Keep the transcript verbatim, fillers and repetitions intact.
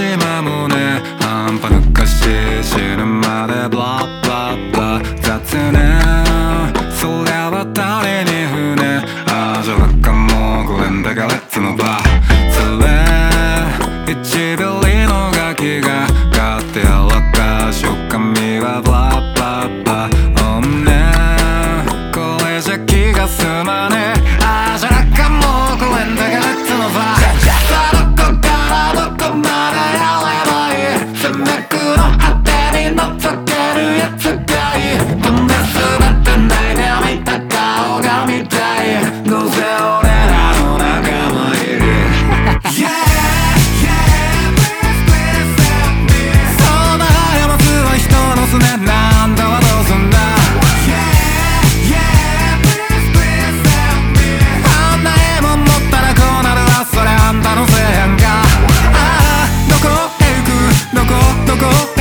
今もね半端抜かし死ぬまでブラブラブラ雑念そりゃは誰に船あじゃらかもこれんだがレッツのバそれ一秒のガキが勝手やらかしおかみはブラブラブラおんねこれじゃ気が済まねえあじゃらかもこれんだがレッツのバさあどこからどこまでやればいい攻めくの果てに覗けるやつがいい飛んで全てないで見た顔が見たいどうせ俺らの仲間入り Yeahそんな過ちは人のすねなんだはどうすんだあんな獲物持ったらこうなるわそれあんたのせいやんかああどこへ行くどこどこ